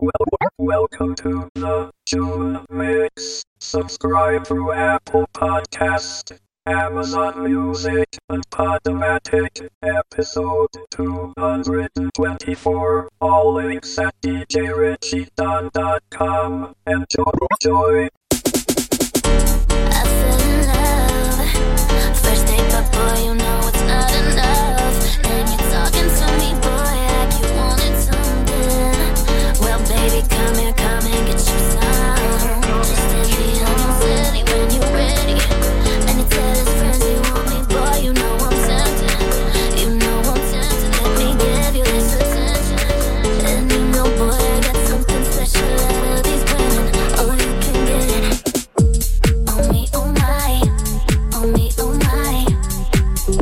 Welcome to the June Mix. Subscribe through Apple Podcast, Amazon Music, and Podomatic. Episode 224. All links at djrichie.com. Enjoy. I fell in love. First date, but boy, you know it's not enough. And you're talking to me, boy, like you wanted something. Well, baby, come here, come and get your some. Just hit me on your city when you're ready. And you tell his friends you want me, boy, you know I'm tempted. You know I'm tempted, let me give you this attention. And you know, boy, I got something special out of these women. Oh, you can get it. Oh me, oh my, oh me, oh my.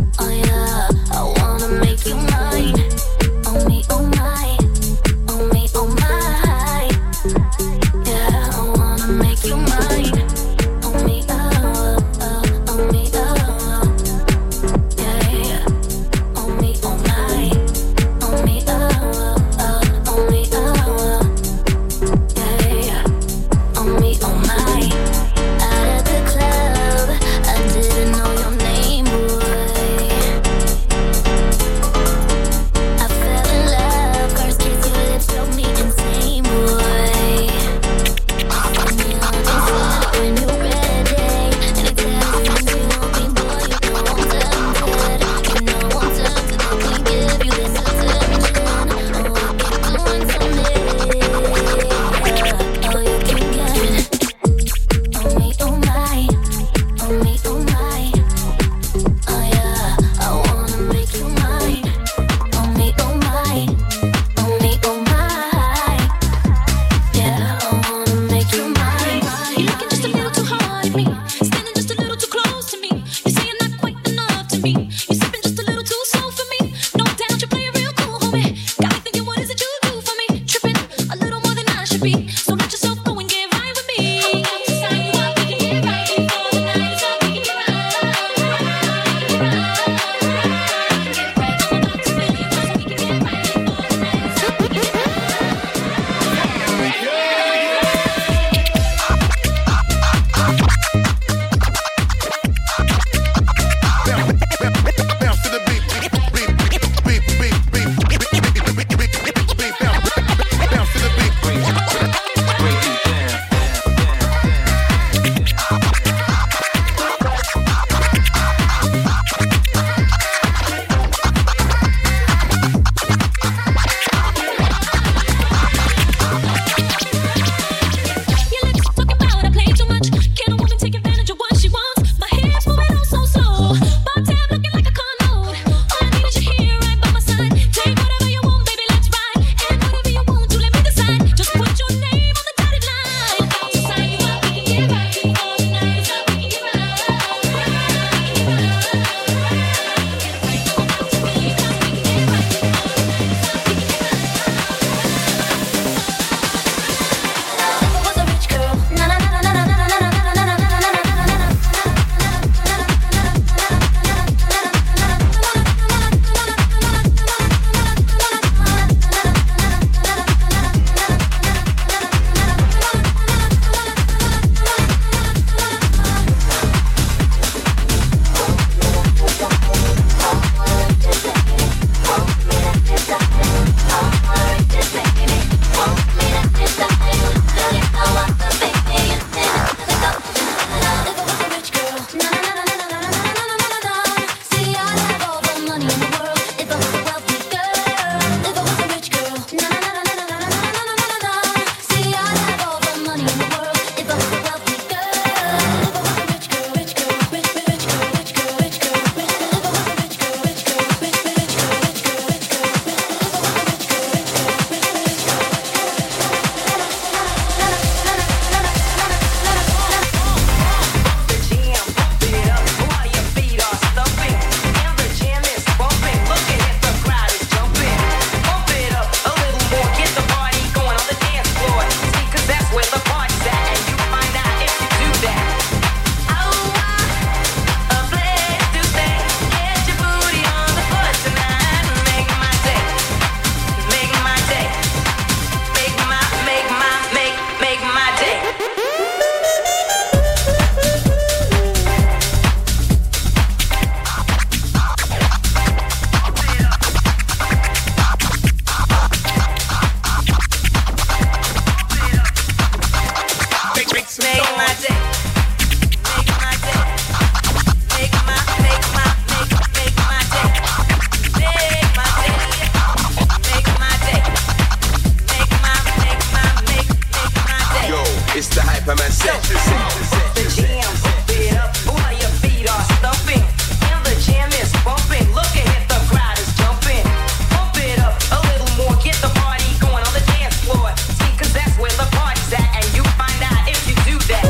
Hyperman set. The jam, pump it up while your feet are stumping. And the jam is bumping. Look ahead, the crowd is jumping. Pump it up a little more. Get the party going on the dance floor. See, cause that's where the party's at. And you find out if you do that.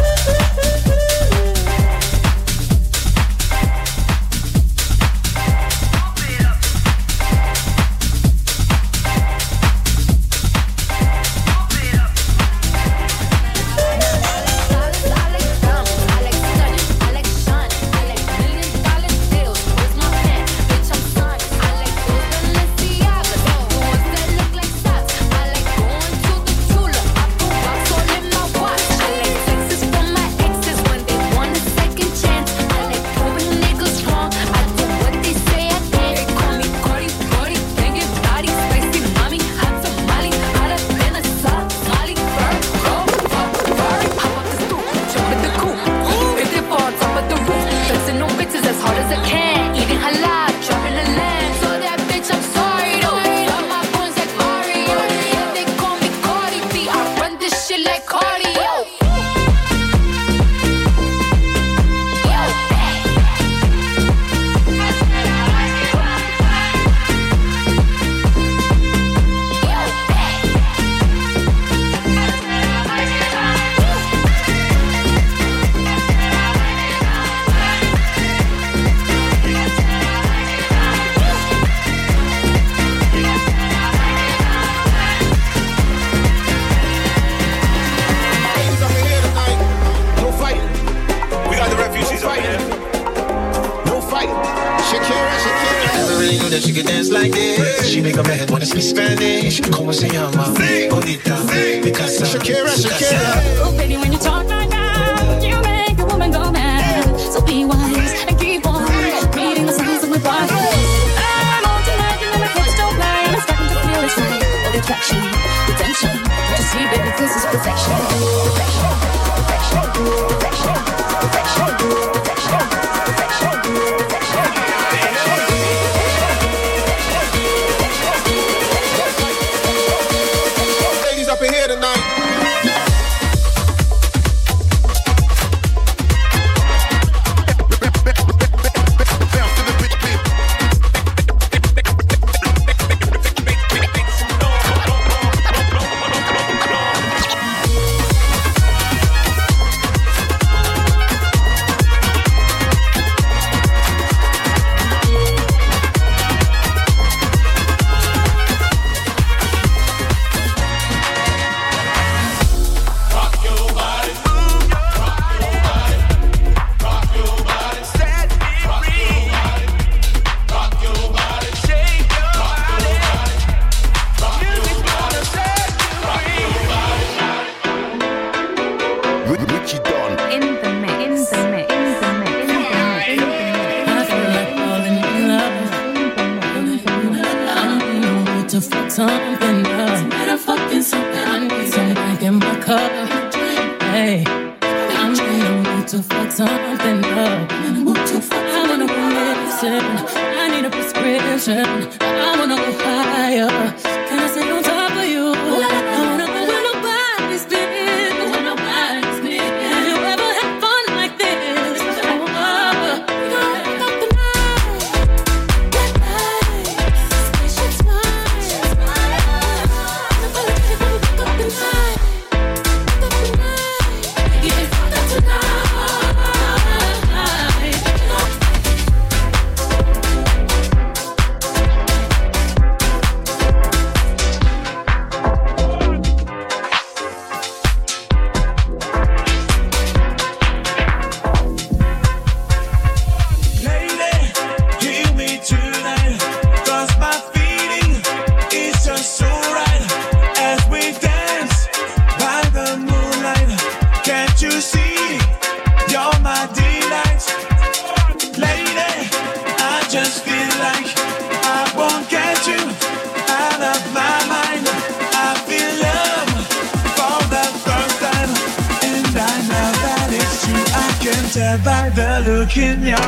By the look in your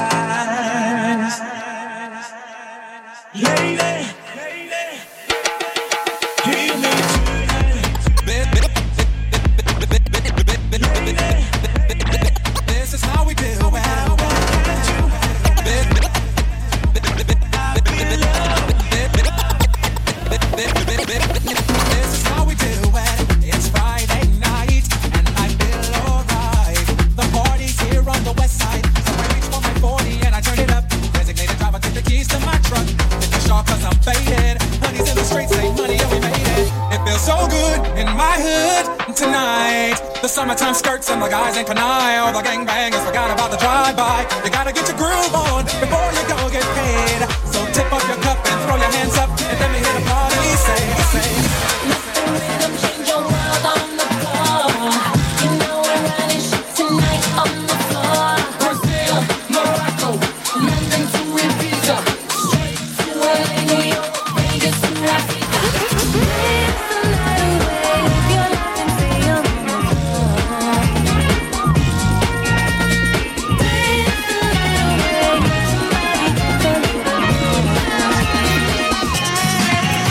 eyes, lady, hear me tonight. tonight. The summertime skirts and the guys ain't canine. All the gangbangers forgot about the drive-by. You gotta get your groove on before you go get paid. So tip up your cup and throw your hands up and let me hit a party. Say. Nothing rhythm, change your world on the floor. You know we're running shit tonight on the floor. Brazil, Morocco, London to Ibiza, straight to LA, New York, Vegas to Africa. Dance the night away, live your life and stay on the floor. Dance the night away, get your body up a little more.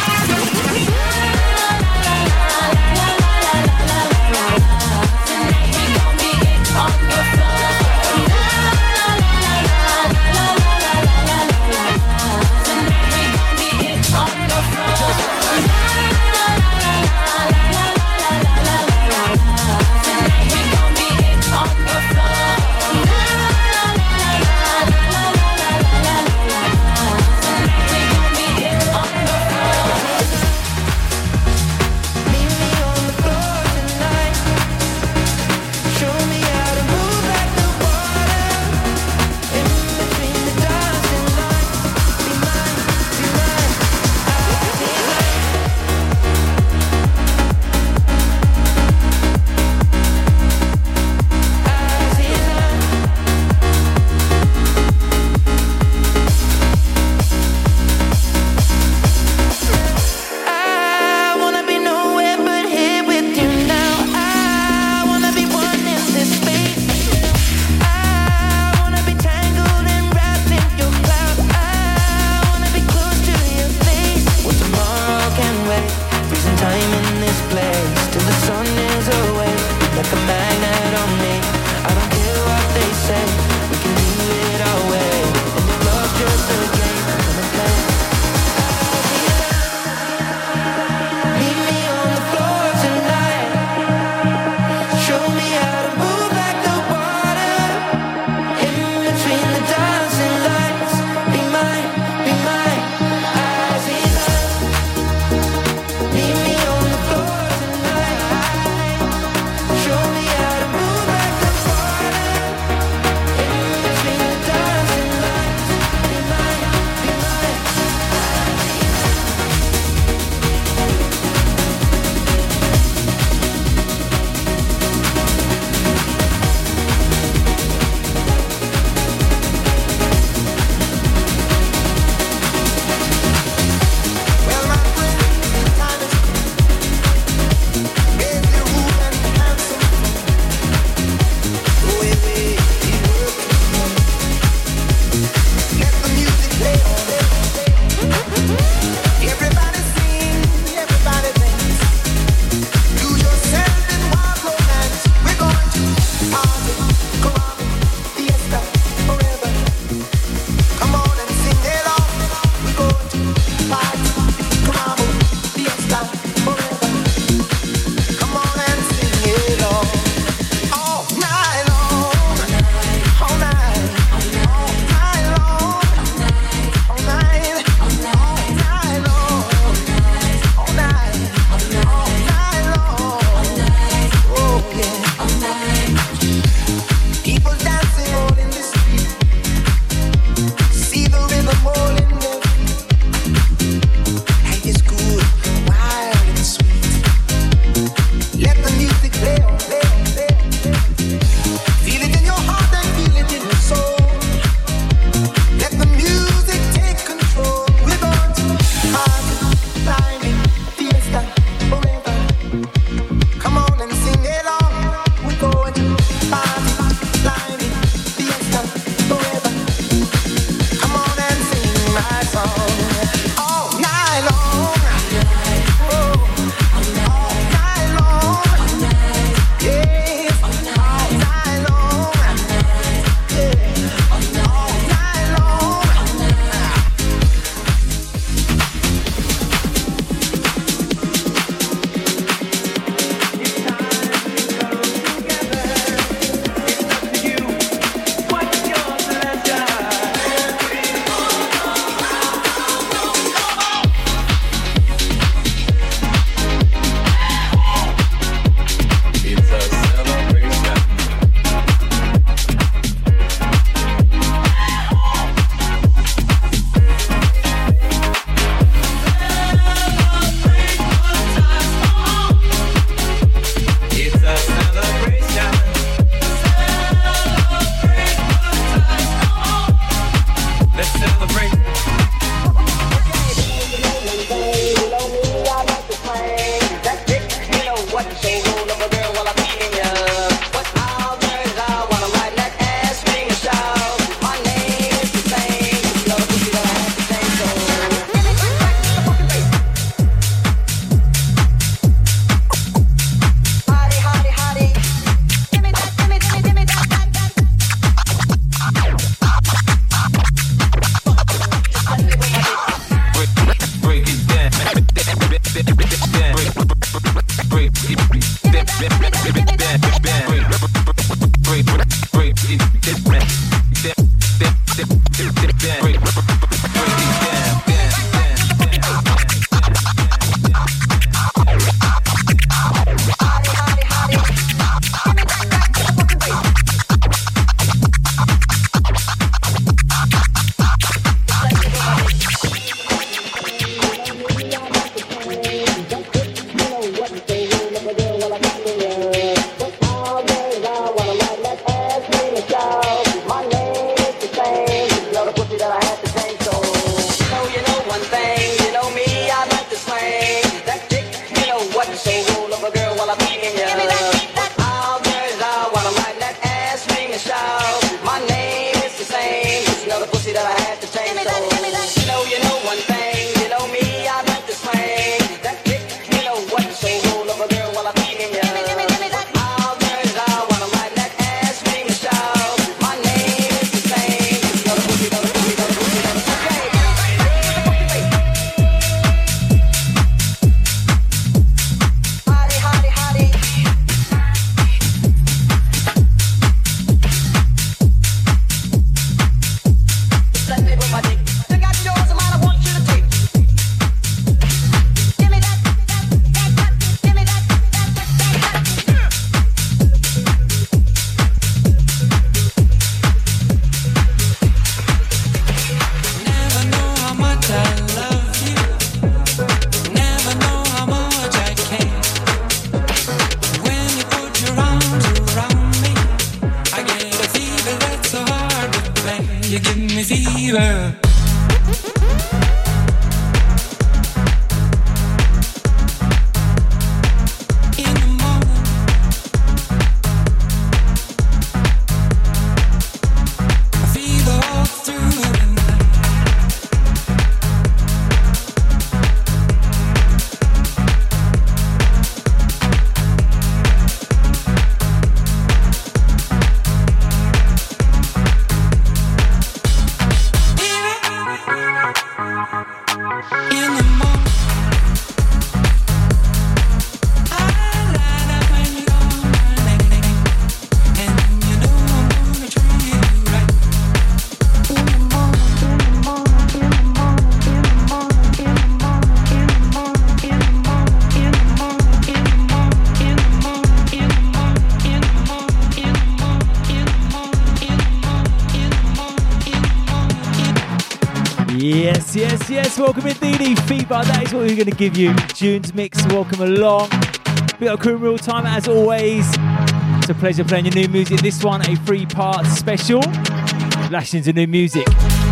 Yes, welcome in Didi Fever. That is what we're going to give you. June's mix, welcome along. We got a crew in real time as always. It's a pleasure playing your new music. This one, a 3-part special. Lashing into new music.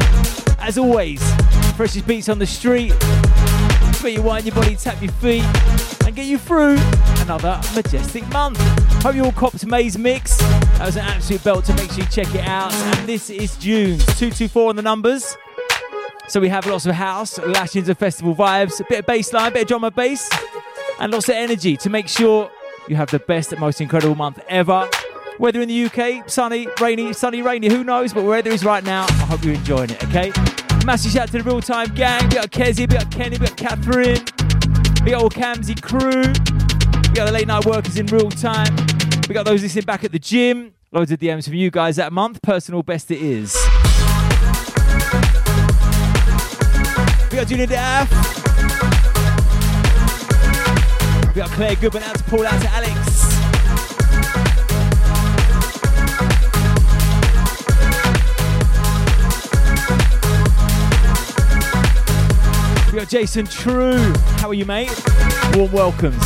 As always, freshest beats on the street. Sweat your wine, your body, tap your feet, and get you through another majestic month. Hope you all copped May's mix. That was an absolute belt, to make sure you check it out. And this is June's 224 on the numbers. So we have lots of house, lash into festival vibes, a bit of bass line, a bit of drum and bass, and lots of energy to make sure you have the best and most incredible month ever. Whether in the UK, sunny, rainy, who knows, but wherever it is right now, I hope you're enjoying it, okay? Massive shout out to the Real Time gang. We got Kezzy, we got Kenny, we got Catherine, we got all Camsy crew, we got the late night workers in Real Time, we got those listening back at the gym, loads of DMs from you guys that month, personal best it is. We got Junior Daff. We got Claire Goodman, out to Paul, out to Alex. We got Jason True. How are you, mate? Warm welcomes.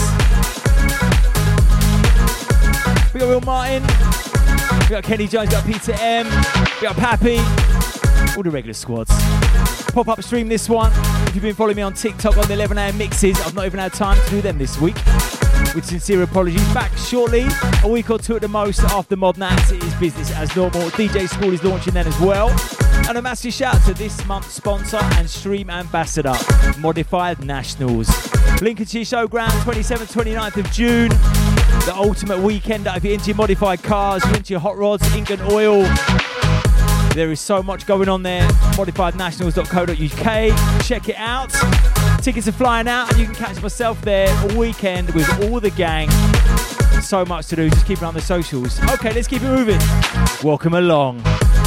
We got Will Martin. We got Kenny Jones, we got Peter M. We got Pappy. All the regular squads. Pop-up stream this one. If you've been following me on TikTok on the 11am mixes, I've not even had time to do them this week. With sincere apologies. Back shortly, a week or two at the most after Mod Nats. It is business as normal. DJ School is launching then as well. And a massive shout out to this month's sponsor and stream ambassador, Modified Nationals. Lincolnshire Showground, 27th, 29th of June. The ultimate weekend if you're into your modified cars, you're into your hot rods, ink and oil. There is so much going on there. modifiednationals.co.uk. Check it out. Tickets are flying out and you can catch myself there all weekend with all the gang. So much to do, just keep it on the socials. Okay, let's keep it moving. Welcome along.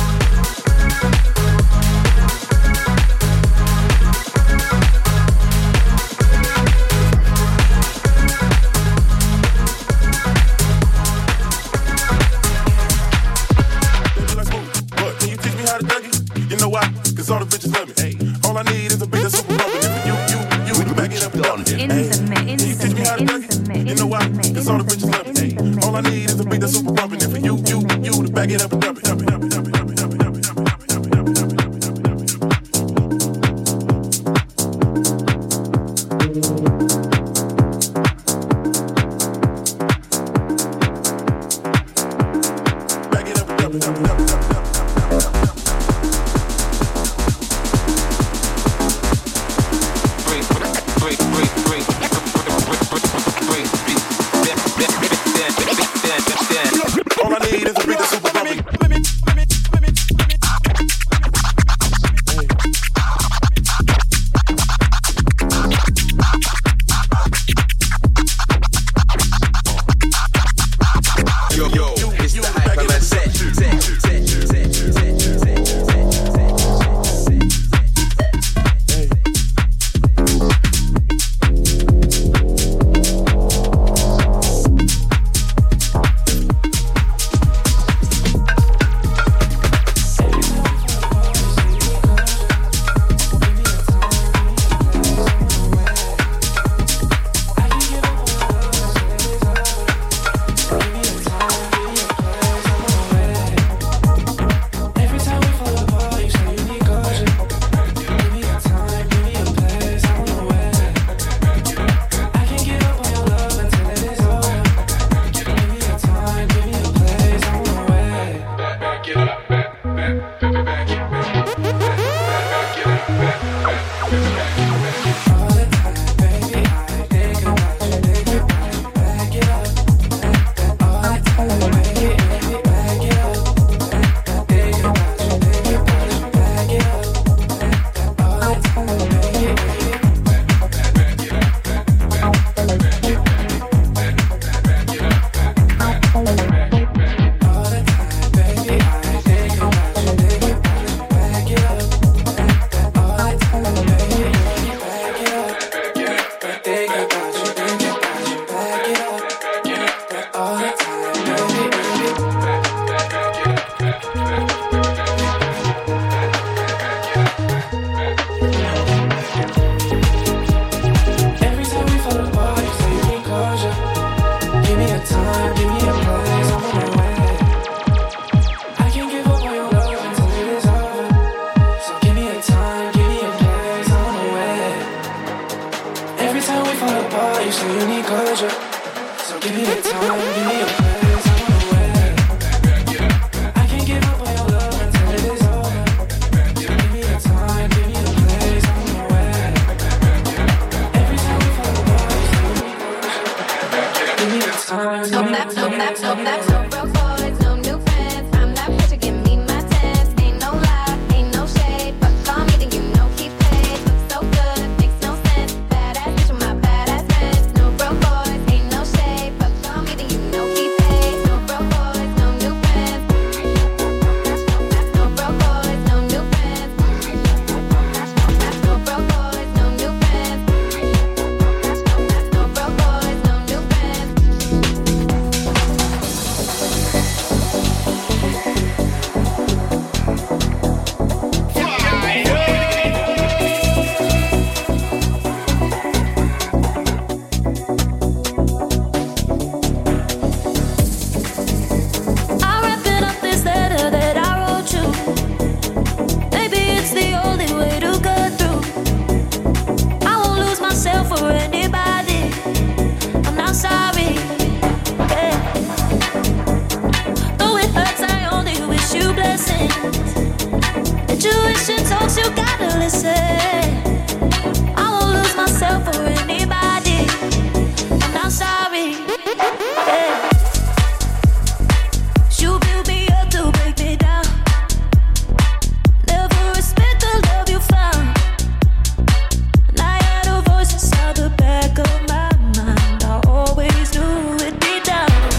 All the bitches love me. Hey, all I need is a beat that's super bumpin'. If you back it up and down. Hey, can you teach me how to duck it? You know why? Cause all the bitches love me. Hey, all I need is a beat that's super bumpin'. If you to back it up and dump it, dump it, dump it, dump it, dump it, dump it, dump it, dump it, dump it, dump it, dump it, dump it, dump it. Back it up and dump it, dump it, dump it, dump it, dump it. All I need is a beat that's super bumping. Yo, it's the Hyperman set. Down.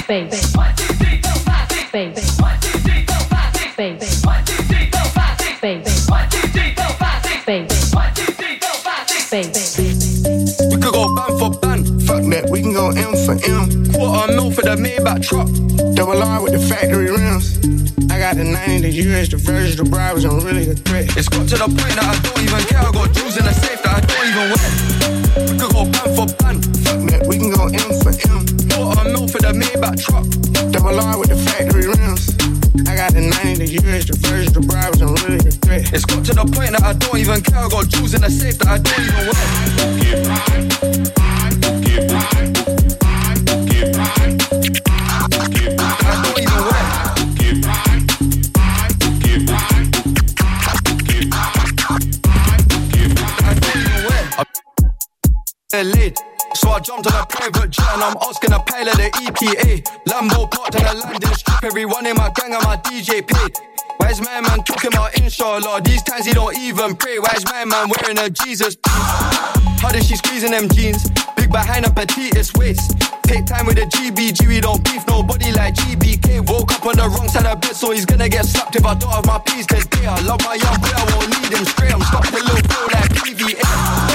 bass. 1, 2, 3, 4, 5, 6, bass. 1, 2, 3, 4, 5, 6, bass. 1, 2, 3, 4, 5, 6, bass. 1, 2, 3, 4, 5, 6, bass. 1, 2, 3, 4, 5, 6, bass. We could go band for band. Fuck that, we can go M for M. Quarter mil for the Maybach truck. Double R with the factory rims. I got the 90, the US, the version, the bribes, I'm really a threat. It's got to the point that I don't even care. I got jewels in the safe that I don't even wear. We could go band for band. Fuck that, we can go M for M. Quarter mil for the Maybach truck. Double R with the factory rims. I got the 90, the US, the version, the bribes, I'm really a threat. It's got to the point that I don't even care. I got jewels in the safe that I don't even wear. Get right, get right, get right, get right. I don't even wear. Get right, get right, get right, get right. I don't even wear. I'm late. So I jumped on a private jet and I'm asking a pilot the EPA. Lambo parked on a landing strip. Everyone in my gang and my DJ paid. Why's my man talking about inshallah? These times he don't even pray. Why's my man wearing a Jesus? How does she squeezing them jeans? Big behind a petitest waist. Take time with a GBG, we don't beef nobody like GBK. Woke up on the wrong side of bed, so he's gonna get slapped if I don't have my peace today. I love my young boy, I won't lead him straight. I'm stuck in a little flow like PVA.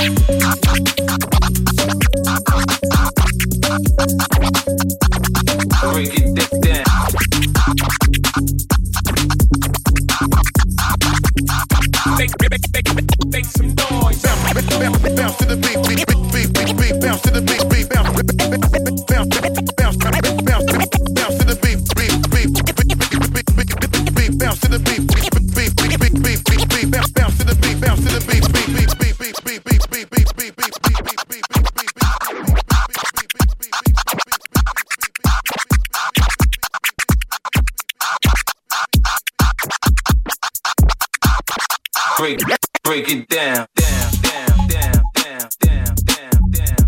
Break it down. Make some noise. Bounce to the beat, beat, bounce to the beat, beat, bounce to the beat, bounce to the beat, bounce to the beat, bounce to the beat, bounce to the beat, break it down, down, down, down, down, down, down, down.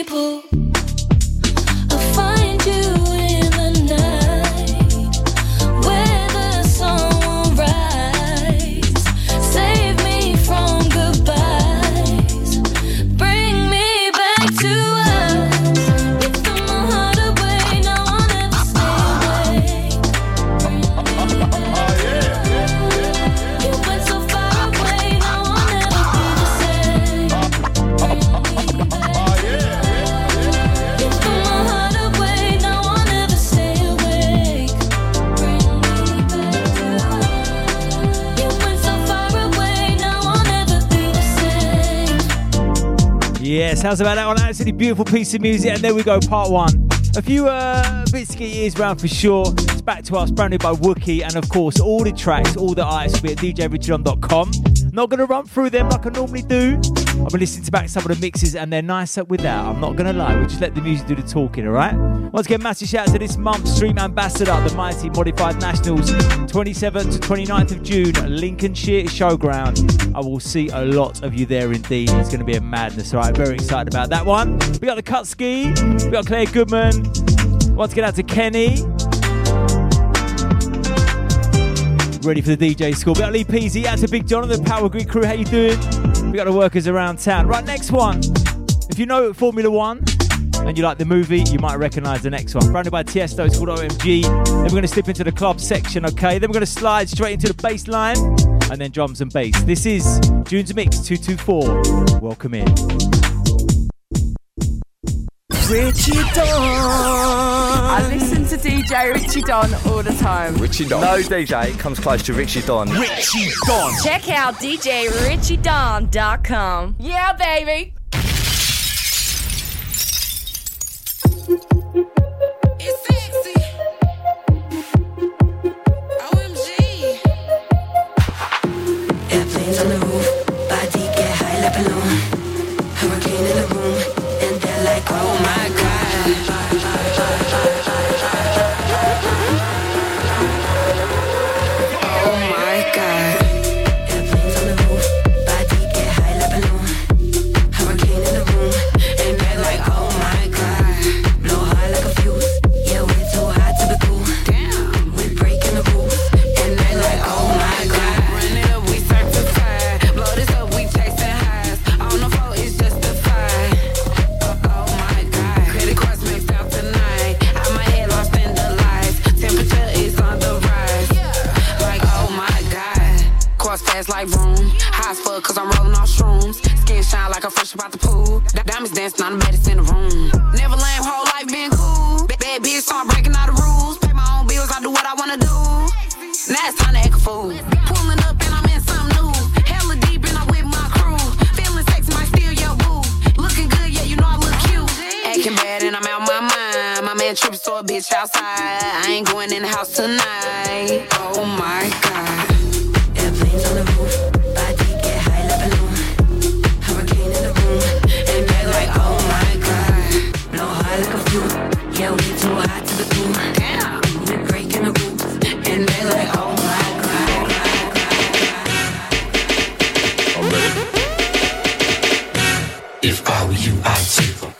people. I'll find you in the night where the sun will rise. Save me from goodbyes. Bring me back to us. You took my heart away, now I'll never stay away. Bring me back to us. You went so far away, now I'll never be the same. Bring me back. You took my heart away, now I'll never stay awake. Bring me back to us. You went so far away, now I'll never be the same. Yes, how's about that one? Absolutely beautiful piece of music. And there we go, part one. A few bits to get your ears round for sure. It's back to us, brand new by Wookie. And of course, all the tracks, all the artists will be at djrichardon.com. Not going to run through them like I normally do. I've been listening to back some of the mixes and they're nicer without. I'm not going to lie. We just let the music do the talking, all right? Once again, massive shout out to this month's Stream Ambassador, the mighty Modified Nationals, 27th to 29th of June, Lincolnshire Showground. I will see a lot of you there indeed. It's going to be a madness, all right? Very excited about that one. We got the Kutski, we got Claire Goodman. Once again, out to Kenny. Ready for the DJ school. We got Lee Peasy, out to Big John and the Power Grid crew. How you doing? We got the workers around town. Right, next one. If you know Formula One and you like the movie, you might recognise the next one. Branded by Tiesto, it's called OMG. Then we're going to slip into the club section, okay? Then we're going to slide straight into the bass line and then drums and bass. This is June's Mix 224. Welcome in. Richie Don. I listen to DJ Richie Don all the time. Richie Don. No DJ comes close to Richie Don. Richie Don. Check out DJRichieDon.com. Yeah, baby. It's sexy. OMG. Airplanes on the roof, body get high like balloon. Hurricane in the room, and they're like, oh my god. Oh my god. Airplanes on the roof, body get high like balloon. Hurricane in the room, and they're like, oh my god. Blow high like a fuse, yeah, we're too hot to be cool. Damn, we're breaking the rules, and they're like, oh my god. Run it up, we certified. Blow this up, we chasing highs. On the floor, it's justified. Oh my god. Credit cards maxed out tonight. Out my head, lost in the lights. Temperature is on the rise. Like, oh my god. Cross fast like room. High as fuck, cause I'm rolling off shrooms. Skin shine like I'm fresh about the pool. Diamonds dancing on the baddest in the room. Never lame, whole life been cool. Bad bitch, so I'm breaking all the rules. Pay my own bills, I do what I wanna do. Now it's time to act a fool. Pulling up and I'm in something new. Hella deep and I'm with my crew. Feeling sexy, might steal your boo. Looking good, yeah, you know I look cute. Acting bad and I'm out my mind. My man tripping, so a bitch outside. I ain't going in the house tonight. Oh my god. Airplanes on the roof, body get high like balloon. Hurricane in the room, and they're like, oh my god. Blow high like a fuse, yeah, we too hot to be cool. Damn. We're breaking the rules, and they're like, oh my god. I'm ready. If I were you, I'd take them.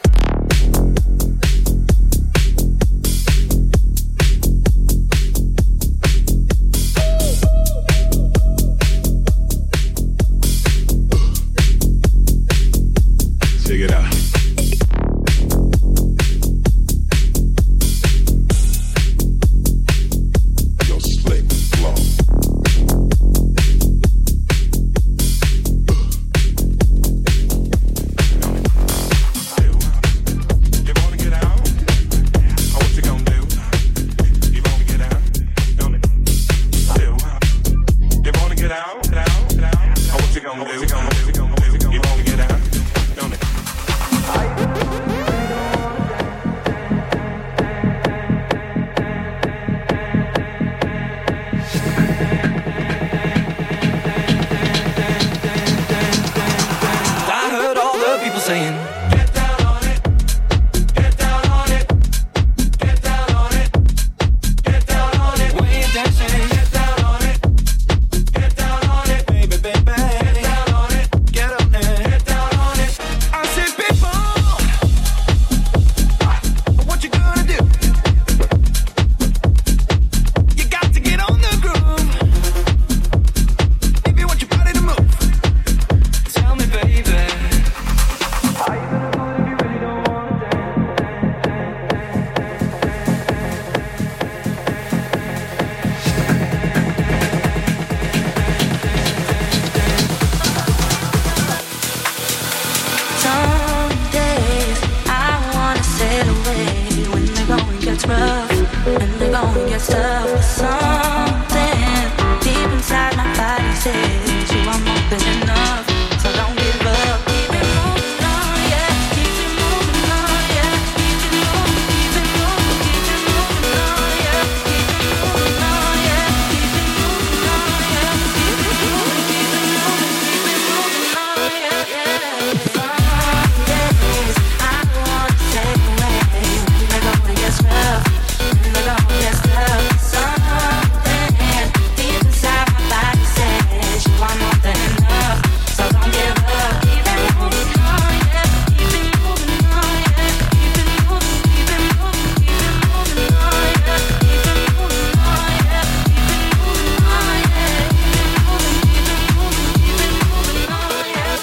Something deep inside my body says you are more than enough, so don't give up. Keep it moving on, yeah. Keep it moving on, yeah. Keep it moving, keep it moving, keep it moving on, yeah. Keep it moving on, yeah. Keep it moving on, yeah. Keep it moving, keep it moving, keep it moving on, yeah, yeah. Some days I want to take away when the going gets rough, when the going gets tough. Something deep inside my body says you are more than enough, so don't give up. Keep it moving on, yeah. Keep it moving on, yeah. Keep it moving, keep it moving, keep it moving on, yeah. Keep it moving on, yeah. Keep it moving on, yeah. Keep it moving, keep it moving, keep it moving on, yeah.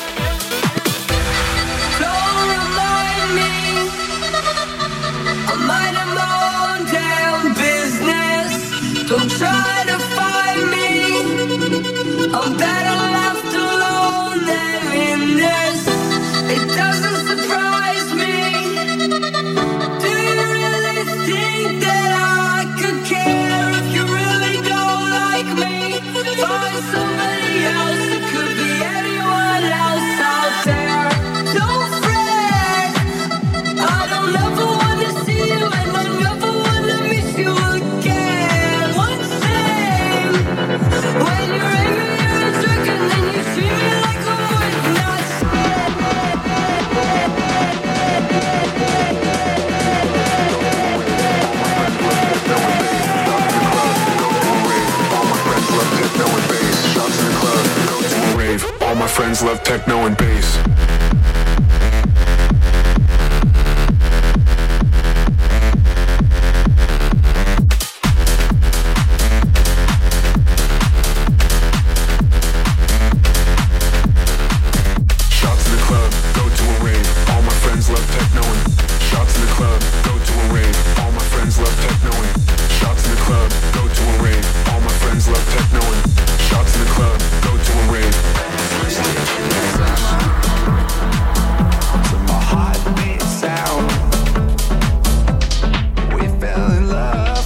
Don't remind me, I'm minding my own damn business. Don't try to find me, I'm better left alone than in this. It doesn't surprise me. Do you really think that I could care if you really don't like me? Find somebody else, it could be anyone else out there. Don't fret, I don't ever wanna see you and I never wanna miss you again. One thing, when you're angry you're a jerk and then you treat me like a worth not scared. All my friends love techno and bass. Shots in the club, go to a rave. All my friends love techno and shots in the club, go to a rave. All my friends love techno and shots in the club, go to a rave. All my friends love techno and shots in the club, go to a rave. To my heartbeat sound, we fell in love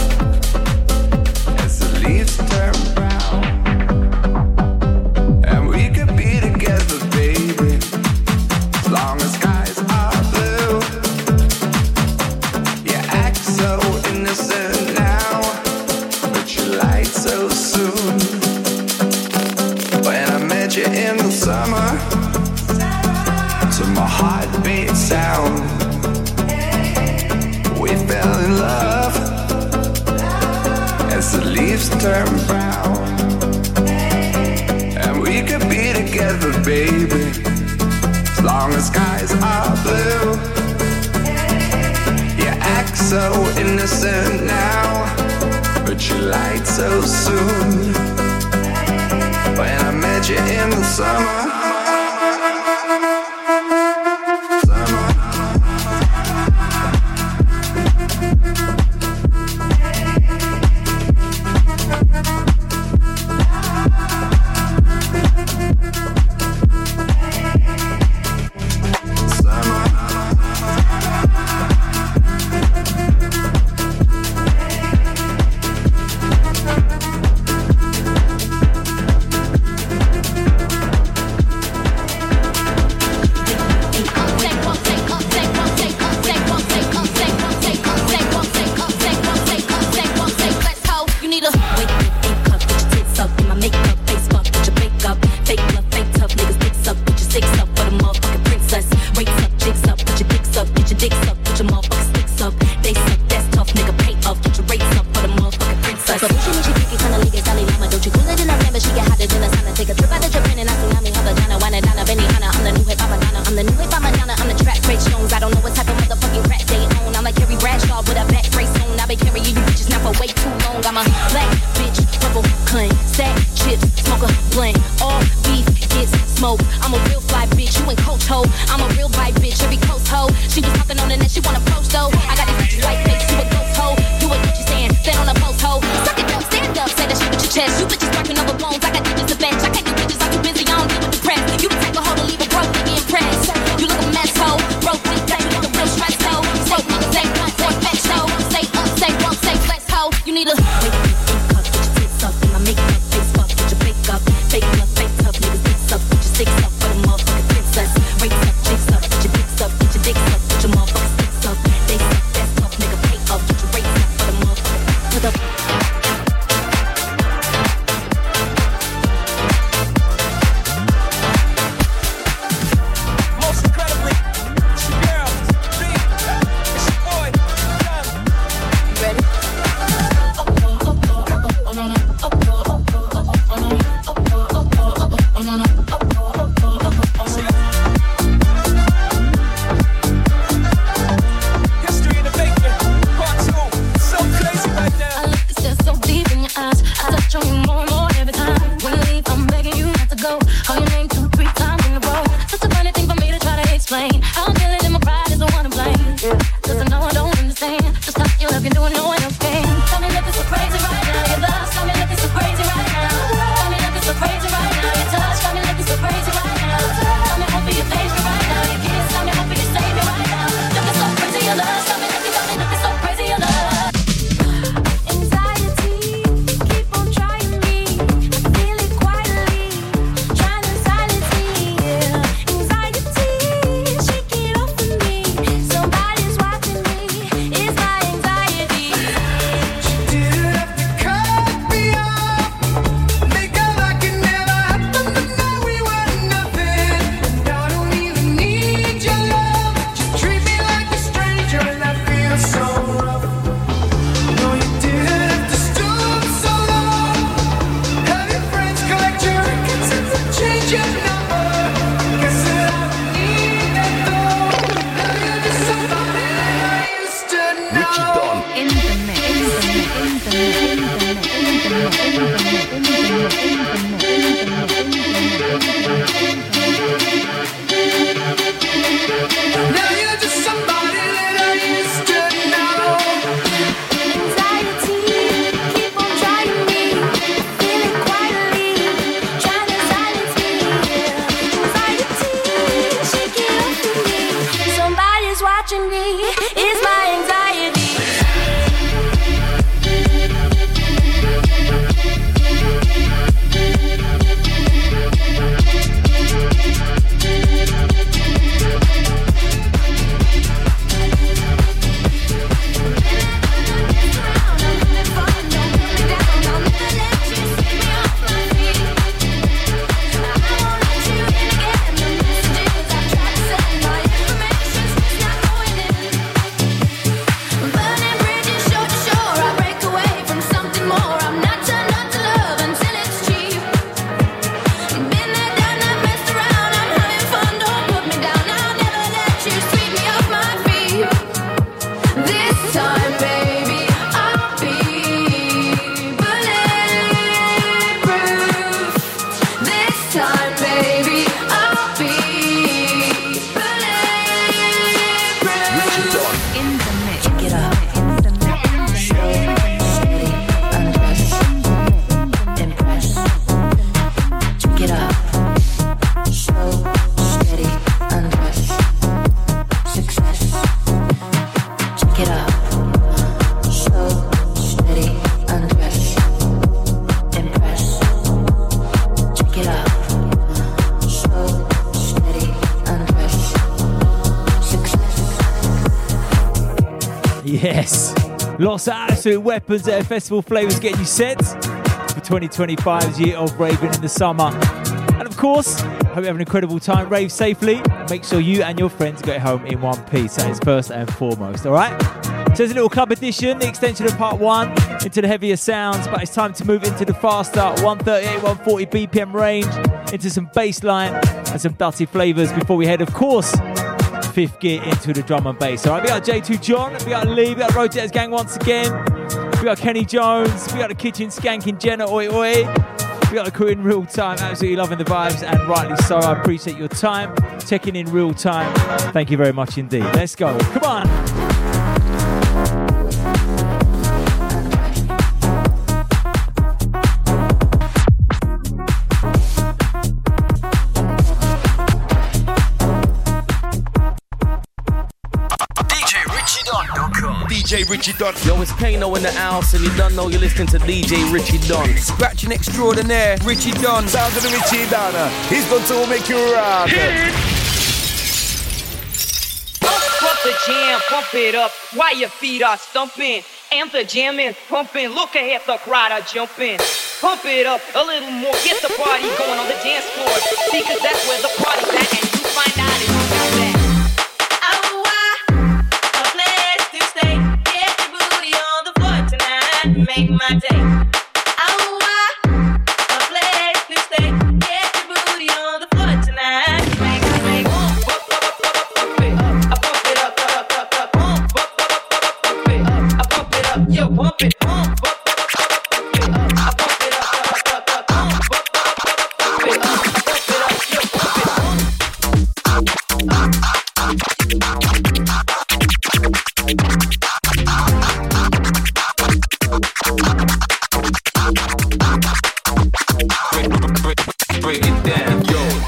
as the leaves turn brown, and we could be together, baby, as long as skies are blue. You act so innocent now, but you lied so soon. When I met you in the summer, to my heartbeat sound, we fell in love as the leaves turn brown, and we could be together, baby, as long as skies are blue. You act so innocent now, but you lied so soon. When I met you in the summer. Need a explain. How I'm feeling and my pride is the one to blame. Cause I know I don't understand just how you looking, doing no one else can. Tell me looking so crazy right now. Your love got me looking so crazy right now. Got me looking so crazy right now. Your touch got me looking so crazy right now. Got me hoping you face me right now. Your kiss got me hoping you save me right now. Looking so crazy, your love got me looking so crazy, your love. Lots of absolute weapons at Festival Flavours getting you set for 2025's year of raving in the summer. And of course, hope you have an incredible time, rave safely, and make sure you and your friends get home in one piece. That is first and foremost, alright? So there's a little club edition, the extension of part 1 into the heavier sounds, but it's time to move into the faster 138, 140 BPM range, into some bass line and some dirty flavours before we head, of course, fifth gear into the drum and bass. Alright, we got J2 John, we got Lee, we got Rotators Gang once again, we got Kenny Jones, we got the Kitchen Skanking Jenna, oi oi, we got the crew in real time, absolutely loving the vibes, and rightly so. I appreciate your time, checking in real time. Thank you very much indeed. Let's go, come on. DJ Richie Don. Yo, it's Kano in the house, and you don't know you're listening to DJ Richie Don. Scratching extraordinaire, Richie Don. Sounds of the Richie Don. He's going to make you rock. Pump the jam, pump it up while your feet are stumping. And the jam is pumping. Look ahead, the crowd are jumping. Pump it up a little more. Get the party going on the dance floor. See, cause that's where the party's at, and you find out it's that. Make my day. Oh, a place to stay. Get your booty on the floor tonight. Make my day. Pump it up, pump it up, pump it up, pump it up, yo, pump it, pump it up, pump it up, pump it up, yo, pump it up.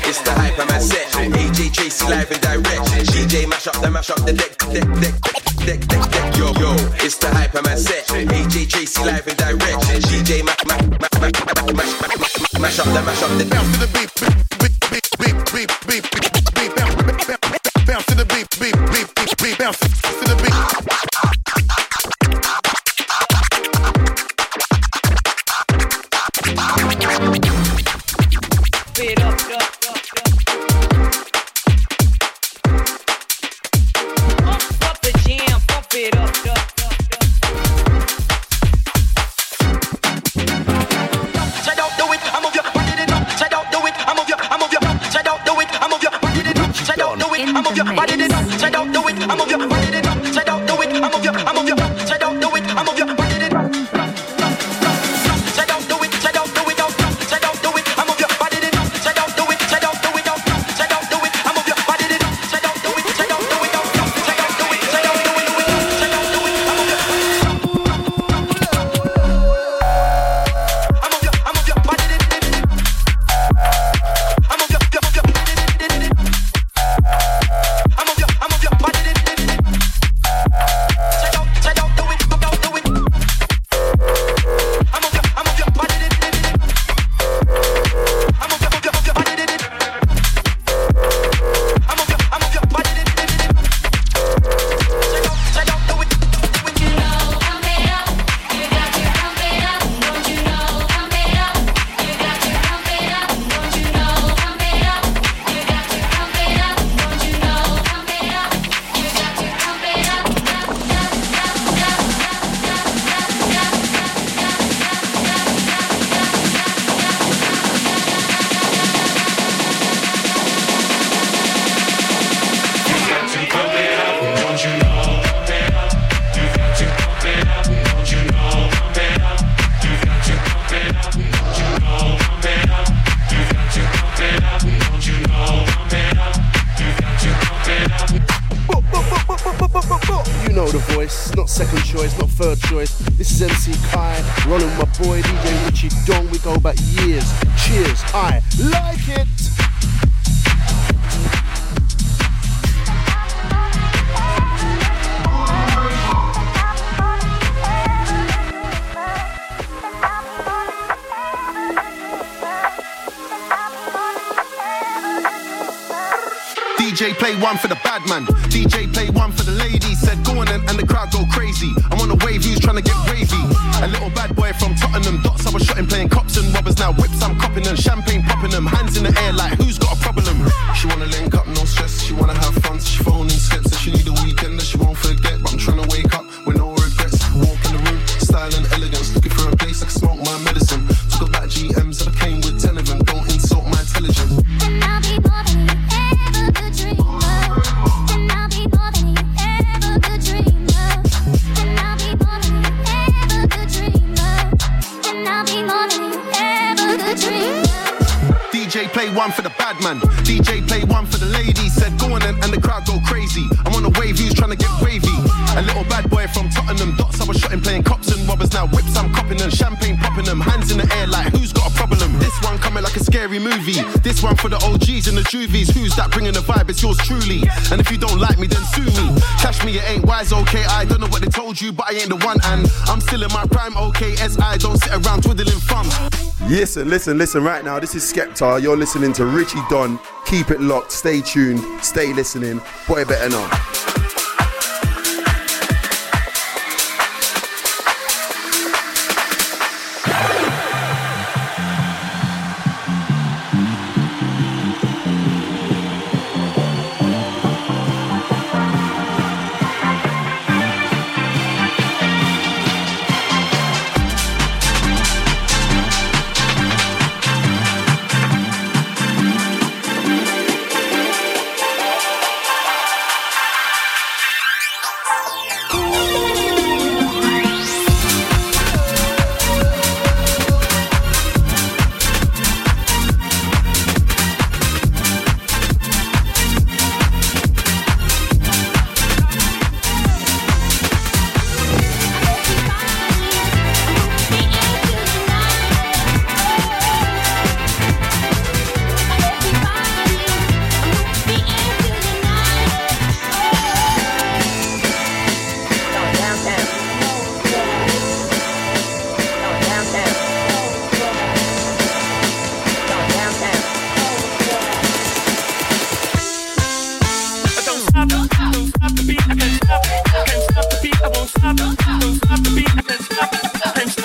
It's the Hyperman set. AJ Tracy live and direct. DJ mash up the deck. Yo, it's the Hyperman set. AJ Tracy live and direct. DJ mash up the bounce to the beat, bounce to the beat, bounce to the beat. Beat up. Pump up the jam, pump it up. Check out, do it, I move your body, it up. Check out, do it, I move your. Check out, do it, I move your body, it up. Check out, do it, I move your body, it up. Check out, do it, I move your body, it up. Check out, do it, I move your. Check out, do it, I move your body, it up. Check out, do it, check out, do it, check out, do it, I move your body, it up. Check out, do it, check out, do it, check out, do it, I move your body, it up. Check out, do it, check out, do it, check out, do it, check out, do it, check out, do it, I move your. Not second choice, not third choice. This is MC Kai, running with my boy DJ Richie Dong. We go back years. Cheers, I like it. DJ play one for the bad man. DJ play one for the ladies. Said go on and the crowd go crazy. I'm on a wave, who's trying to get wavy? A little bad boy from Tottenham. Dots I was shotting, playing cops and robbers. Now whips I'm copping them. Champagne popping them. Hands in the air like who's got a problem? She wanna link up, no stress. She wanna have fun, so she phoning steps. Said she need a weekend that she won't forget. But I'm trying to wake up with no regrets. Walk in the room, style and elegance. Looking for a place I can smoke my medicine. Took a back GMs and I came with 10 of them. Don't insult my intelligence. Then I'll be more than you ever could dream of. Then I'll be more than you ever could dream of. Then I'll be more than you ever could dream of. Then I'll be more than you ever could dream of. DJ play one for the bad man. DJ play one for the ladies. Said go on and the crowd go crazy. I'm on a wave, who's trying to get wavy? A little bad boy from Tottenham. Dots I was shotting, playing cops and robbers. Now whips I'm copping them. Champagne popping them. Hands in the air like who's got a problem? This one coming like a scary movie. This one for the OGs and the juvies. Who's that bringing the vibe? It's yours truly. And if you don't like me, then sue me. Cash me, it ain't wise, okay. I don't know what they told you, but I ain't the one. And I'm still in my prime, okay. SI don't sit around twiddling thumbs. Listen right now. This is Skepta. You're listening to Richie Don. Keep it locked. Stay tuned. Stay listening. Boy better know.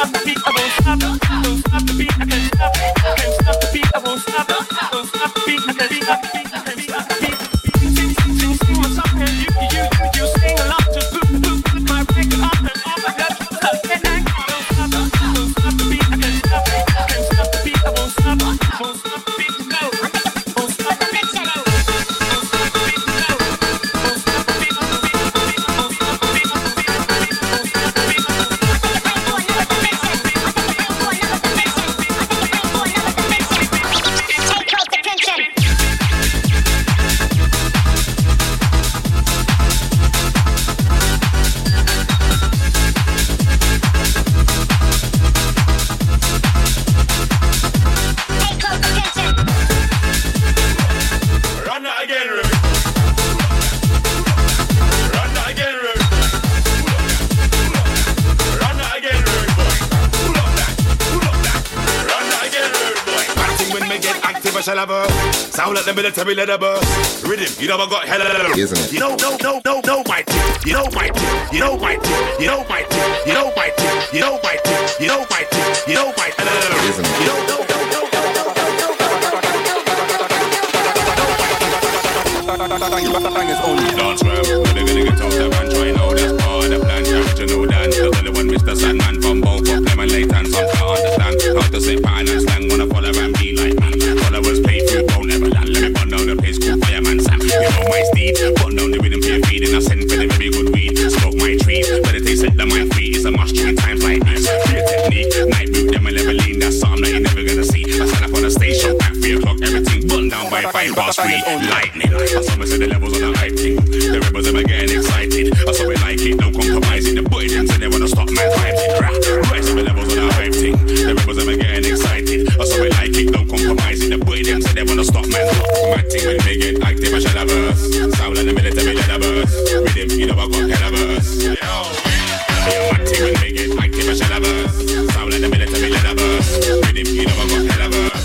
Sound like the military leather burst. Rhythm, you know I got hella. Isn't it? You know my tip. You know my tip. You know my tip. You know my tip. You know my tip. You know my tip. You know my tip. You know my tip. Isn't it? You know. Bangers only dance well. But they're gonna get off the man. Try now that's part of the plan. You know that. The only one Mr. Sandman from both of them and late and some can't understand how to say pattern and slang. Wanna follow and be like me. Followers pay food, won't ever land. Let me burn down the place called Fireman Sam. You know my steed. Burn down the rhythm for your feed. And I send for the very good weed. Smoke my trees. Meditate, set the mind free. It's a must in times like this. Clear technique. Night move them and level lean. That's something that you're never gonna see. I stand up on the station at 3 o'clock. Everything burn down by 3:05. Lightning. I saw me say the levels on the hype thing. The rebels are getting excited. I saw it like it. No compromising. The boy them say they wanna stop my vibes. Right, so the levels on the hype thing. The rebels are getting excited. I saw it like it. No compromising. The boy them say they wanna stop man. My team when they get active, I shall have us. Sound like the military leather burst. Rhythm, you know I got hella burst. My team when they get active, I shall have us. Sound like the military leather burst. Rhythm, you know I got hella burst.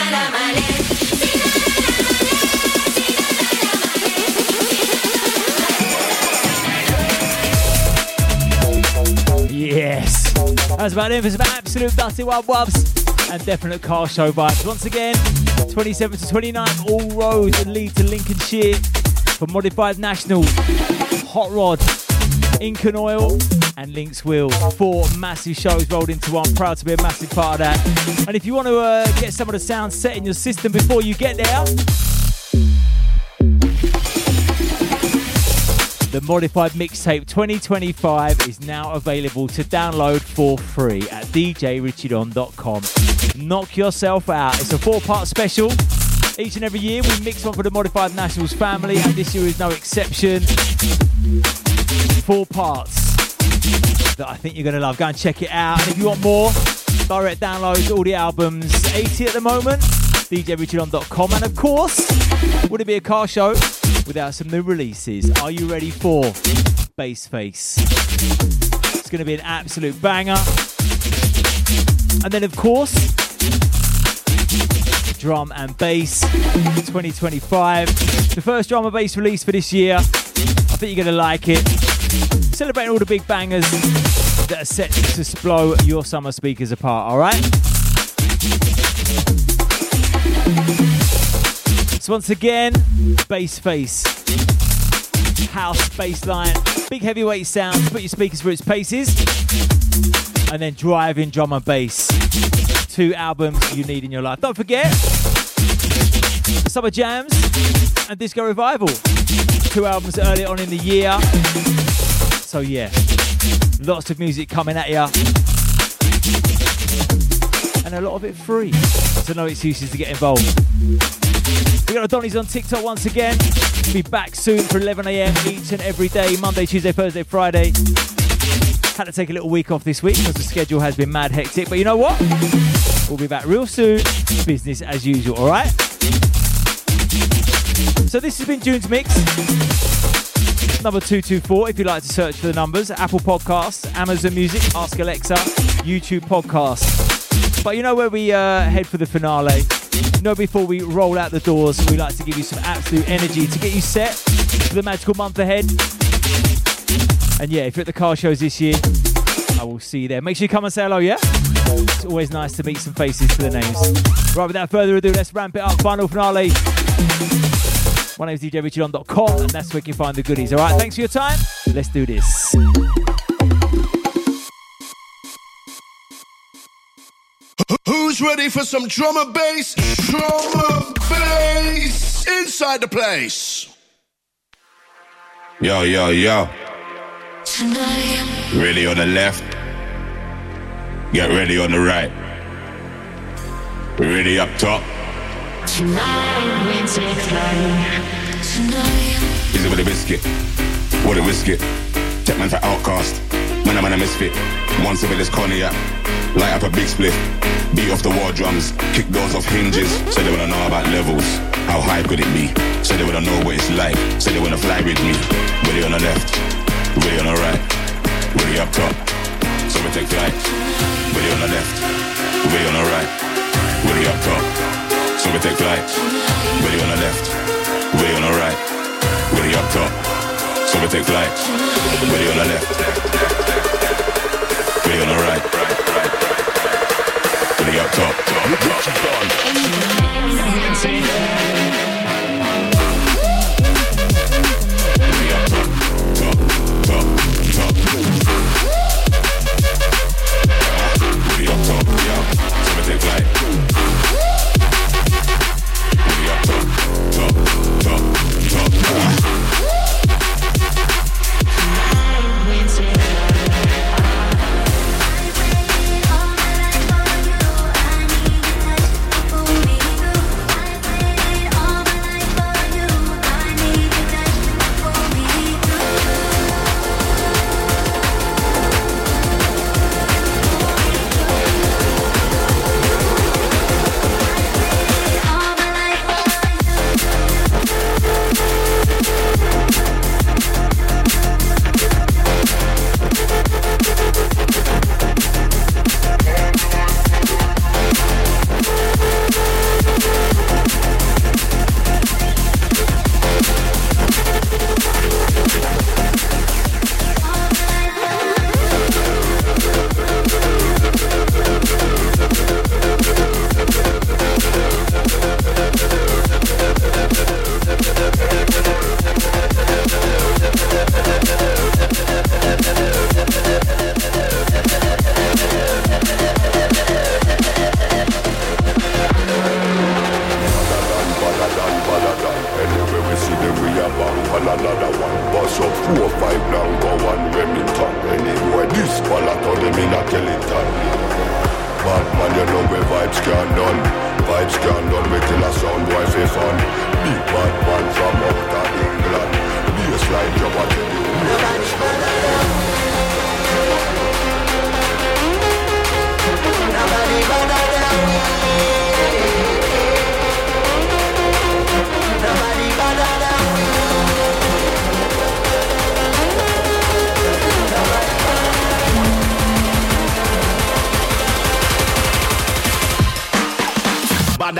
Yes. That's about it for some absolute Dusty Wild Wubs and definite car show vibes. Once again, 27th to 29th, all roads and lead to Lincolnshire for Modified National, Hot Rod, Incan Oil and Lynx Wheel. 4 massive shows rolled into one. Proud to be a massive part of that. And if you want to get some of the sound set in your system before you get there, the Modified Mixtape 2025 is now available to download for free at djrichiedon.com. Knock yourself out. It's a 4-part special. Each and every year we mix one for the Modified Nationals family, and this year is no exception. 4 parts that I think you're going to love. Go and check it out. And if you want more, direct downloads, all the albums, 80 at the moment, djrichiedon.com. And of course, would it be a car show without some new releases? Are you ready for Bassface? It's going to be an absolute banger. And then of course, Drum and Bass 2025. The first drum and bass release for this year. I think you're going to like it. Celebrating all the big bangers that are set to blow your summer speakers apart, alright? So once again, Bassface. House bass line, big heavyweight sound, put your speakers through its paces, and then driving drum and bass. 2 albums you need in your life. Don't forget, Summer Jams and Disco Revival. 2 albums earlier on in the year. So yeah, lots of music coming at ya. And a lot of it free. So no excuses to get involved. We got Donny's on TikTok once again. Be back soon for 11 a.m. each and every day, Monday, Tuesday, Thursday, Friday. Had to take a little week off this week because the schedule has been mad hectic. But you know what? We'll be back real soon. Business as usual, all right? So this has been June's Mix. Number 224, if you'd like to search for the numbers. Apple Podcasts, Amazon Music, Ask Alexa, YouTube Podcasts. But you know where we head for the finale? You know, before we roll out the doors, we like to give you some absolute energy to get you set for the magical month ahead. And yeah, if you're at the car shows this year, I will see you there. Make sure you come and say hello, yeah? It's always nice to meet some faces to the names. Right, without further ado, let's ramp it up. Final finale. My name is djrichiedon.com, and that's where you can find the goodies. All right, thanks for your time. Let's do this. Who's ready for some drum and bass? Drum and bass inside the place. Yo, yo, yo. Ready on the left. Get ready on the right. Ready up top. Easy with a biscuit. What a risk it. Tech man for outcast. Man, I'm a misfit. One sip of this cognac. Light up a big split. Beat off the war drums. Kick doors off hinges. So they wanna know about levels. How high could it be? So they wanna know what it's like. So they wanna fly with me. Ready on the left. Ready on the right. Ready up top. So we take flight. Ready on the left. Ready on the right. Ready up top. So we take flight. Ready on the left. Ready on the right. Ready up top. So we take flight. Ready on the left. Ready on the right. Ready up top.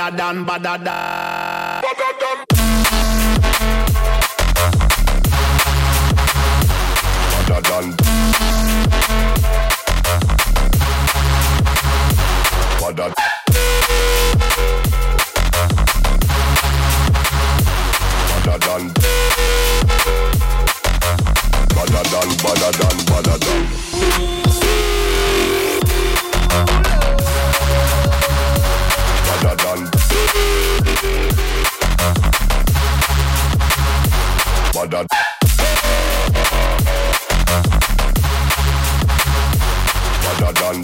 badder than, badder than. Badder than. Badder. Badder than. Badder than, badder than, badder than. Badder than. Badder. Badder than.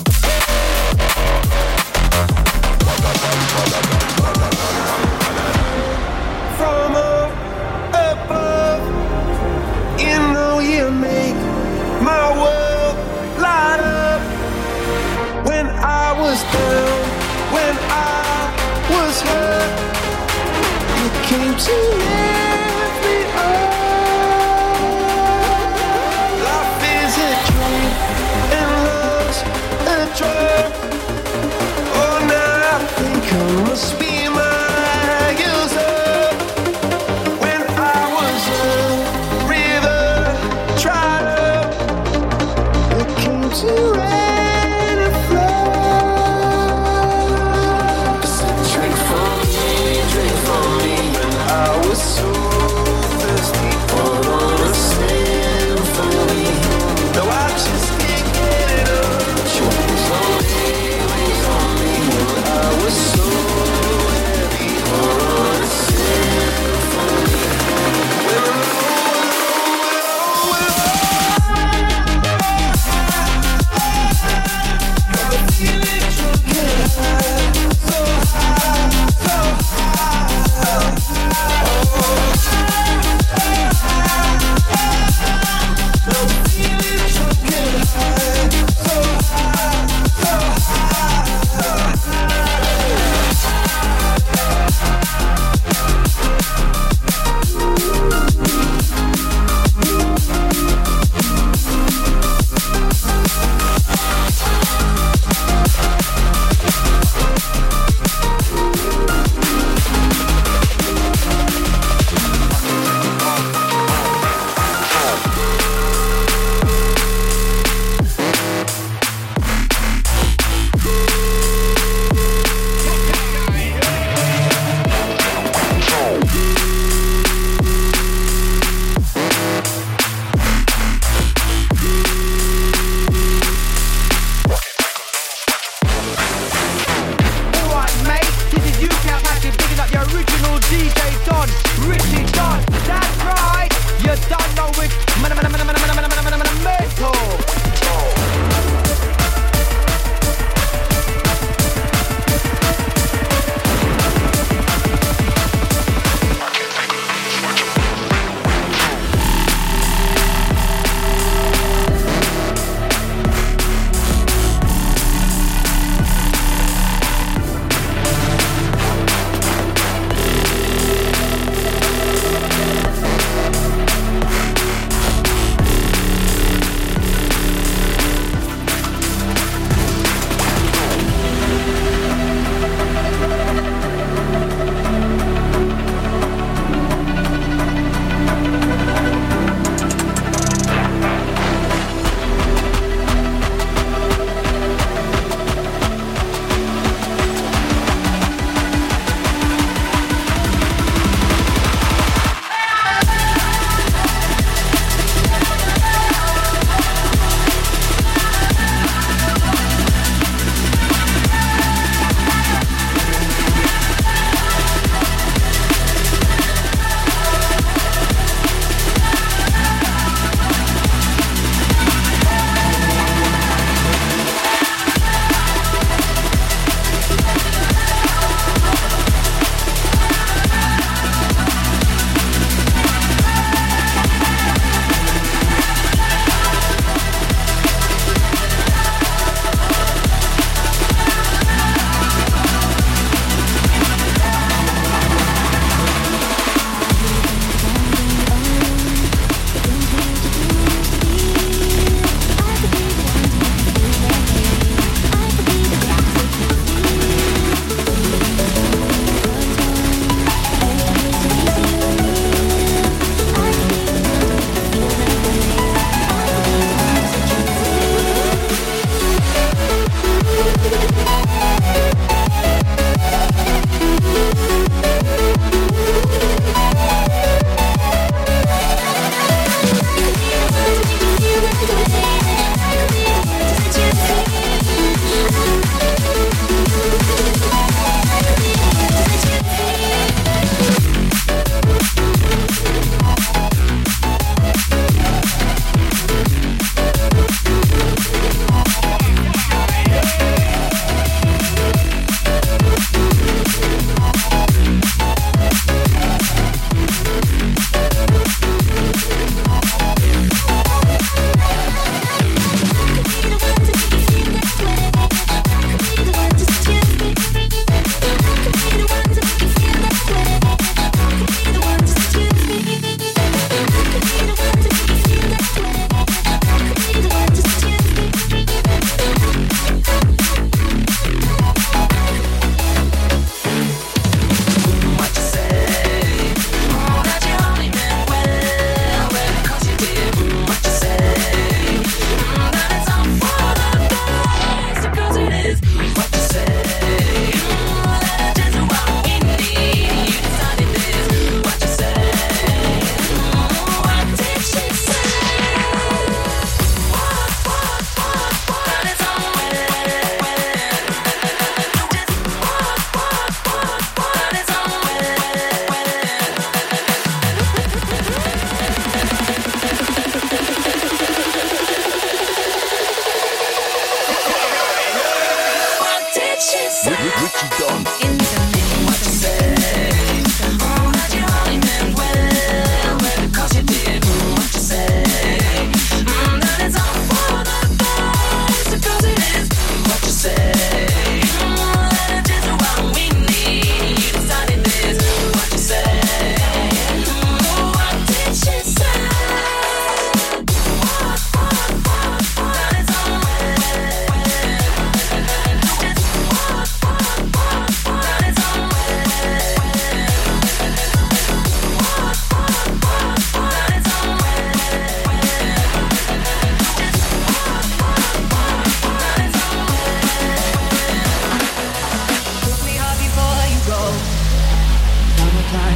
From above, you know you make my world light up. When I was down, when I was hurt, you came to lift me up. Life is a dream and love's a drug. Oh, now I think I must be my use up. When I was a river dried up, it came to rain and flood. So drink for me, when I was so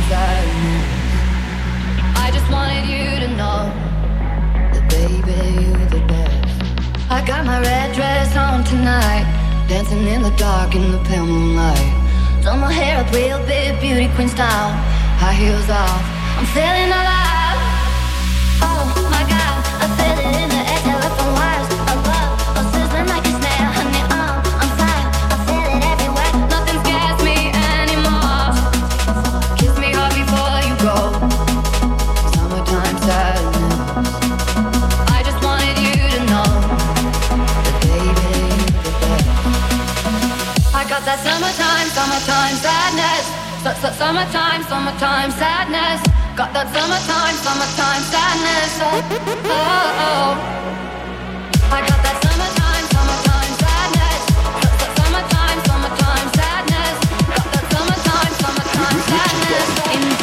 sadness. I just wanted you to know that baby, you're the best. I got my red dress on tonight, dancing in the dark in the pale moonlight. Done my hair up real big, beauty queen style, high heels off, I'm feeling alive. Oh my God, I feel it in the air, telephone wires above, oh sizzling like a snare, honey, I'm fire, I feel it everywhere, nothing scares me anymore. Kiss me hard before you go, summertime sadness. I just wanted you to know that baby, you're the best. I got that summertime sadness. Summertime sadness. Got that summertime sadness. Oh, oh, oh. I got that summertime sadness. Summertime sadness. Got that summertime sadness. In the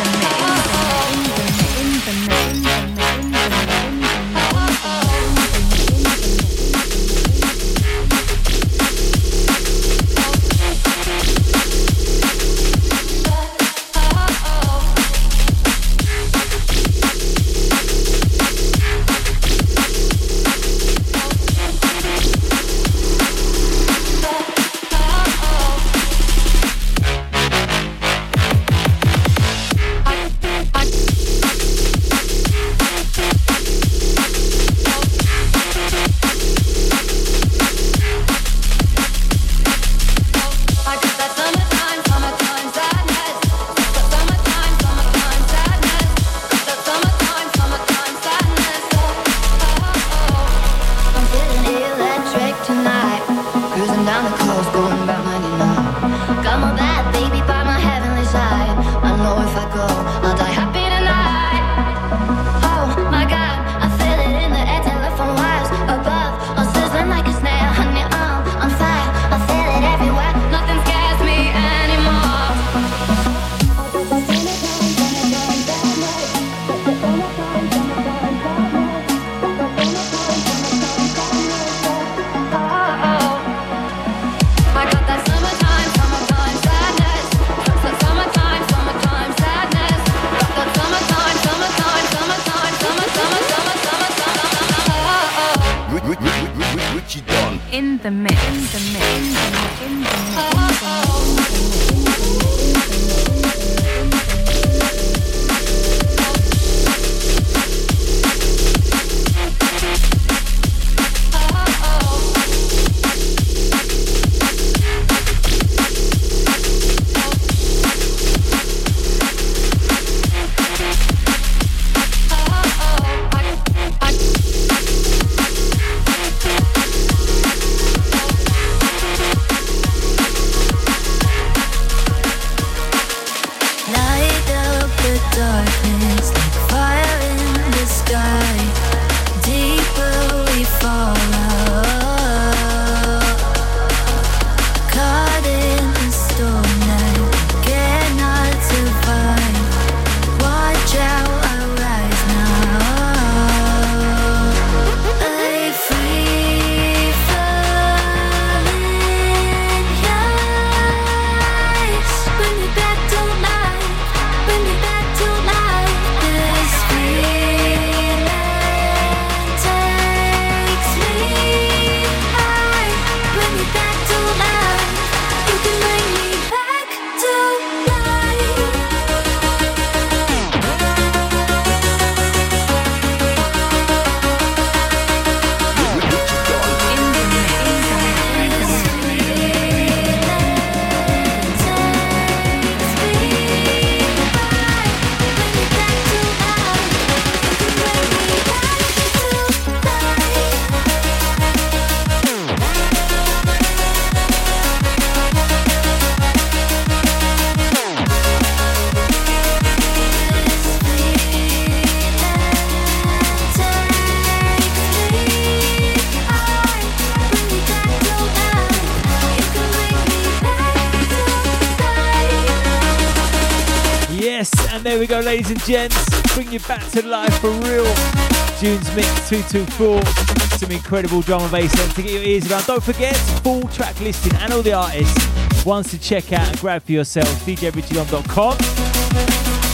There we go, ladies and gents. Bring you back to life for real. June's Mix 224. Some incredible drum and bass to get your ears around. Don't forget, full track listing and all the artists. Ones to check out and grab for yourself. DJRichieDon.com.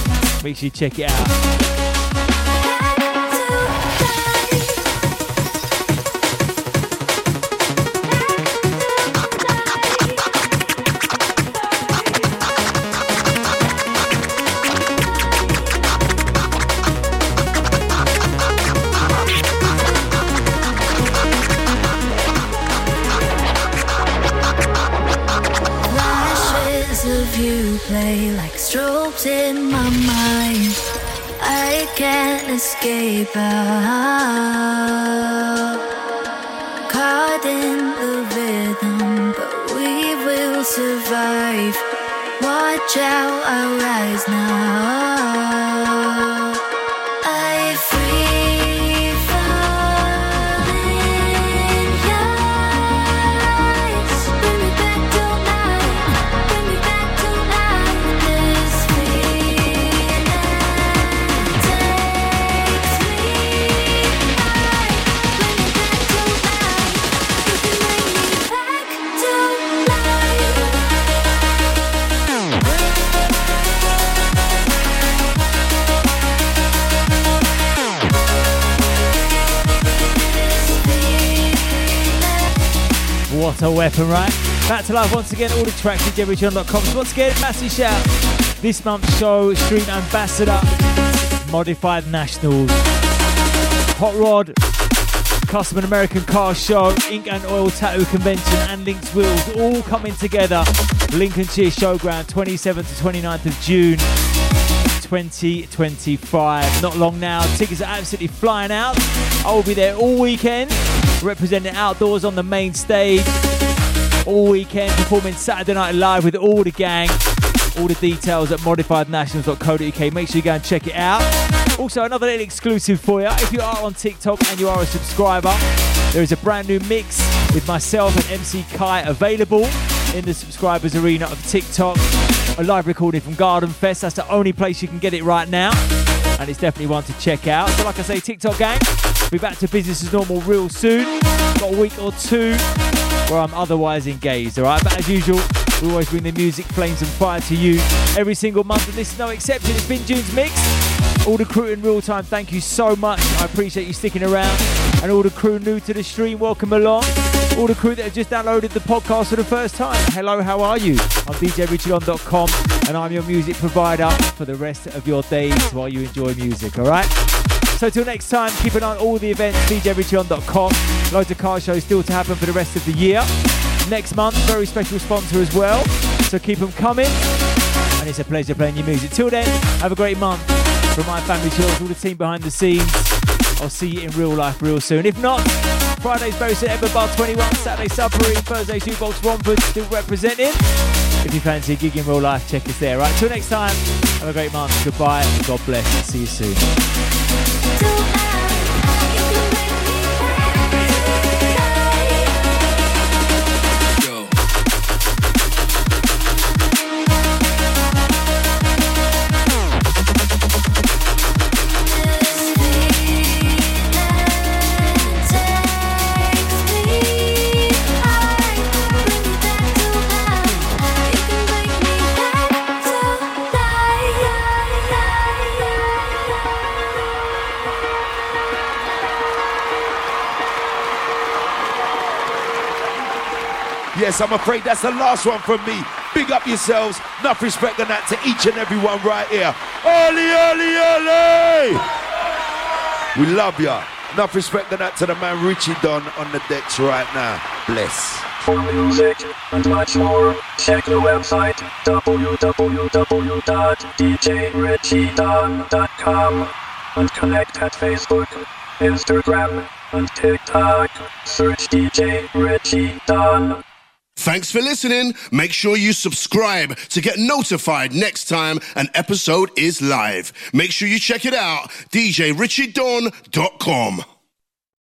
Make sure you check it out. Of you play like strobes in my mind. I can't escape out. Caught in the rhythm, but we will survive. Watch out, I'll rise now. I free fall in your eyes. Bring me back to life. Bring me back to life. This feeling takes me high. Bring me back to life. You can bring me back to What a weapon, right? Back to life once again, all the tracks at DJRichieDon.com. So once again, massive shout. This month's show, Street Ambassador, Modified Nationals, Hot Rod, Custom and American Car Show, Ink and Oil Tattoo Convention, and Link's Wheels, all coming together. Lincolnshire Showground, 27th to 29th of June, 2025. Not long now. Tickets are absolutely flying out. I will be there all weekend, representing outdoors on the main stage. All weekend, performing Saturday Night Live with all the gang. All the details at modifiednationals.co.uk. Make sure you go and check it out. Also, another little exclusive for you. If you are on TikTok and you are a subscriber, there is a brand new mix with myself and MC Kai available in the subscribers arena of TikTok. A live recording from Garden Fest. That's the only place you can get it right now, and it's definitely one to check out. So like I say, TikTok gang, be back to business as normal real soon. Got a week or two where I'm otherwise engaged, alright? But as usual, we always bring the music, flames and fire to you every single month, and this is no exception. It's been June's Mix. All the crew in real time, thank you so much. I appreciate you sticking around. And all the crew new to the stream, welcome along. All the crew that have just downloaded the podcast for the first time, hello, how are you? I'm DJRichieDon.com, and I'm your music provider for the rest of your days while you enjoy music, alright? So till next time, keep an eye on all the events, DJRichieDon.com. Loads of car shows still to happen for the rest of the year. Next month, very special sponsor as well, so keep them coming. And it's a pleasure playing your music. Till then, have a great month. From my family chills, all the team behind the scenes, I'll see you in real life real soon. If not, Friday's Bury St Edward Bar 21, Saturday Submarine, Thursday Shoebox Romford, still representing. If you fancy a gig in real life, check us there. Right, till next time, have a great month. Goodbye, God bless, see you soon. Yes, I'm afraid that's the last one from me. Big up yourselves. Enough respect and that to each and every one right here. Early, early, early! We love ya. Enough respect and that to the man Richie Don on the decks right now. Bless. For music and much more, check the website www.djrichiedon.com and connect at Facebook, Instagram, and TikTok. Search DJ Richie Don. Thanks for listening. Make sure you subscribe to get notified next time an episode is live. Make sure you check it out, DJRichieDon.com.